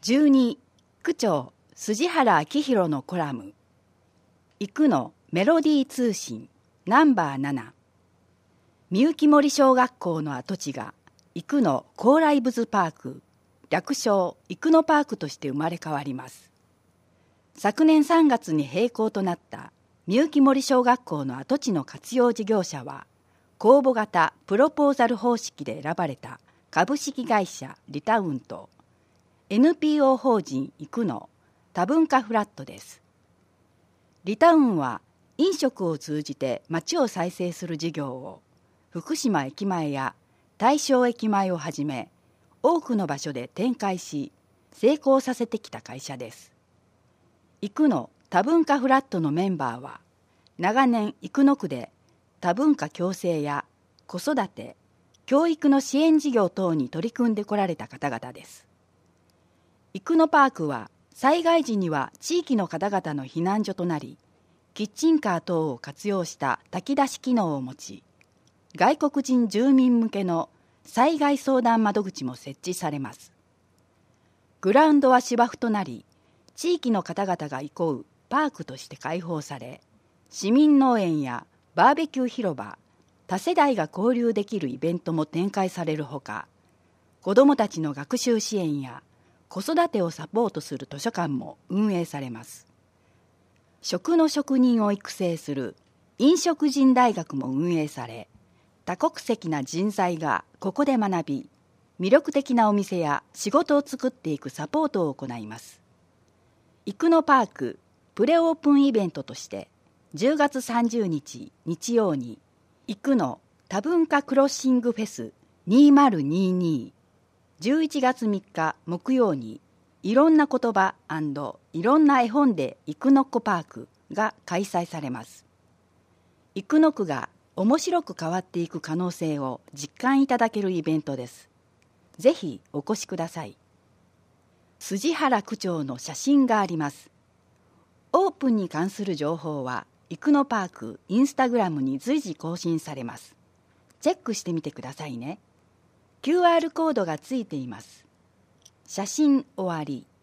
12、区長筋原明宏のコラム、生野メロディー通信ナンバー7、みゆき森小学校の跡地が生野高麗物パーク、略称生野パークとして生まれ変わります。昨年3月に閉校となったみゆき森小学校の跡地の活用事業者は、公募型プロポーザル方式で選ばれた株式会社リタウンと NPO 法人生野多文化フラットです。リタウンは飲食を通じて町を再生する事業を福島駅前や大正駅前をはじめ多くの場所で展開し成功させてきた会社です。生野多文化フラットのメンバーは長年生野区で多文化共生や子育て、教育の支援事業等に取り組んでこられた方々です。生野パークは災害時には地域の方々の避難所となり、キッチンカー等を活用した炊き出し機能を持ち、外国人住民向けの災害相談窓口も設置されます。グラウンドは芝生となり、地域の方々が憩うパークとして開放され、市民農園やバーベキュー広場、多世代が交流できるイベントも展開されるほか、子どもたちの学習支援や子育てをサポートする図書館も運営されます。食の職人を育成する飲食人大学も運営され、多国籍な人材がここで学び、魅力的なお店や仕事を作っていくサポートを行います。生野パークプレオープンイベントとして10月30日日曜に生野多文化クロッシングフェス2022、11月3日木曜にいろんな言葉&いろんな絵本で生野っ子パークが開催されます。生野区が面白く変わっていく可能性を実感いただけるイベントです。ぜひお越しください。筋原区長の写真があります。オープンに関する情報は生野パークインスタグラムに随時更新されます。チェックしてみてくださいね。QR コードがついています。写真終わり。